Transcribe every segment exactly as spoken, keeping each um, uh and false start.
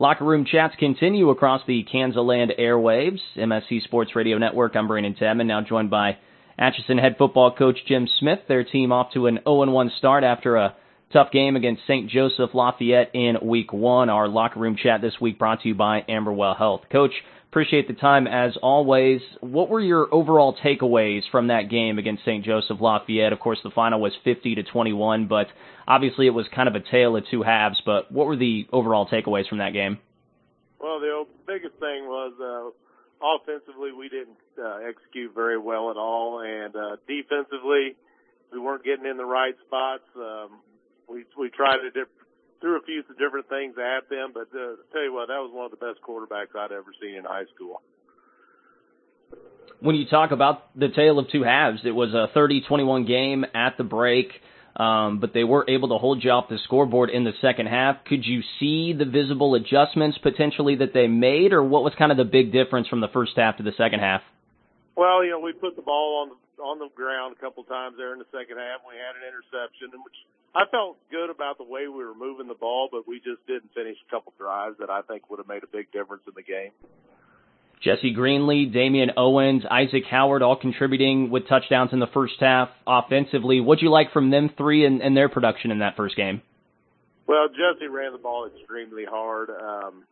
Locker Room Chats continue across the Kansas-land airwaves. M S C Sports Radio Network. I'm Brandon Temin, now joined by Atchison head football coach Jim Smith. Their team off to an oh and one start after a tough game against Saint Joseph Lafayette in week one. Our Locker Room Chat this week brought to you by Amberwell Health. Coach, appreciate the time as always. What were your overall takeaways from that game against Saint Joseph Lafayette? Of course, the final was fifty to twenty-one, but obviously it was kind of a tale of two halves. But what were the overall takeaways from that game? Well, the biggest thing was uh, offensively we didn't uh, execute very well at all, and uh, defensively we weren't getting in the right spots. Um, we we tried to dip, threw a few different things at them, but uh, tell you what, that was one of the best quarterbacks I'd ever seen in high school. When you talk about the tale of two halves, it was a thirty twenty-one game at the break, um, but they were able to hold you off the scoreboard in the second half. Could you see the visible adjustments potentially that they made, or what was kind of the big difference from the first half to the second half? Well, you know, we put the ball on the, on the ground a couple times there in the second half. We had an interception, which I felt good about the way we were moving the ball, but we just didn't finish a couple drives that I think would have made a big difference in the game. Jesse Greenlee, Damian Owens, Isaac Howard all contributing with touchdowns in the first half offensively. What'd you like from them three and, and their production in that first game? Well, Jesse ran the ball extremely hard. Um,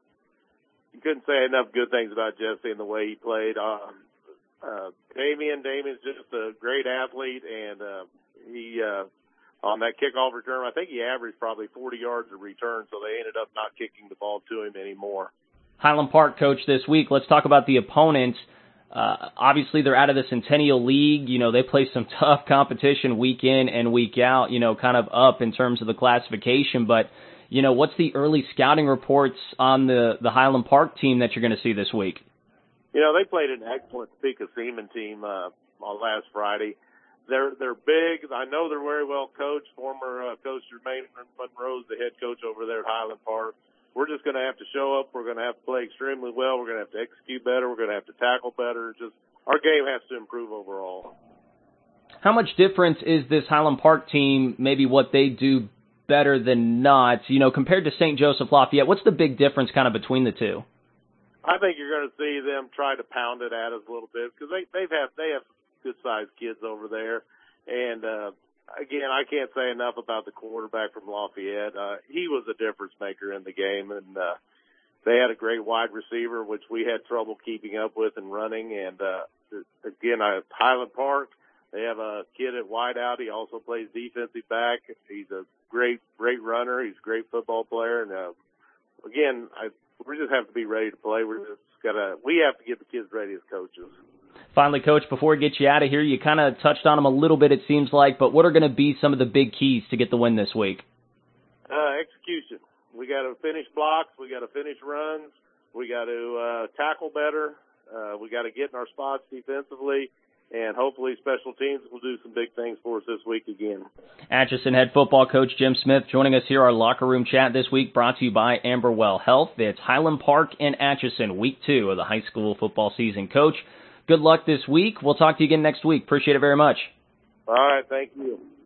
you couldn't say enough good things about Jesse and the way he played. Um, uh, Damian, Damian's just a great athlete, and uh, he uh, on that kickoff return, I think he averaged probably forty yards of return, so they ended up not kicking the ball to him anymore. Highland Park, coach, this week. Let's talk about the opponents. Uh, obviously, they're out of the Centennial League. You know, they play some tough competition week in and week out, you know, kind of up in terms of the classification. But, you know, what's the early scouting reports on the, the Highland Park team that you're going to see this week? You know, they played an excellent Topeka Seaman team uh, on last Friday. They're they're big. I know they're very well coached. Former uh, coach Jermaine Monroe's the head coach over there at Highland Park. We're just going to have to show up. We're going to have to play extremely well. We're going to have to execute better. We're going to have to tackle better. Just our game has to improve overall. How much difference is this Highland Park team, maybe what they do better than not, you know, compared to Saint Joseph Lafayette? What's the big difference kind of between the two? I think you're going to see them try to pound it at us a little bit because they they've have they have good-sized kids over there, and uh, again, I can't say enough about the quarterback from Lafayette. Uh, he was a difference maker in the game, and uh, they had a great wide receiver, which we had trouble keeping up with and running. And uh, again, I, Highland Park, they have a kid at wideout. He also plays defensive back. He's a great, great runner. He's a great football player. And uh, again, I, we just have to be ready to play. We're just gotta, we have to get the kids ready as coaches. Finally, Coach, before we get you out of here, you kind of touched on them a little bit, it seems like, but what are going to be some of the big keys to get the win this week? Uh, execution. We got to finish blocks. We got to finish runs. We got to uh, tackle better. Uh, we got to get in our spots defensively, and hopefully special teams will do some big things for us this week again. Atchison head football coach Jim Smith joining us here, our Locker Room Chat this week, brought to you by Amberwell Health. It's Highland Park and Atchison, week two of the high school football season. Coach, good luck this week. We'll talk to you again next week. Appreciate it very much. All right. Thank you.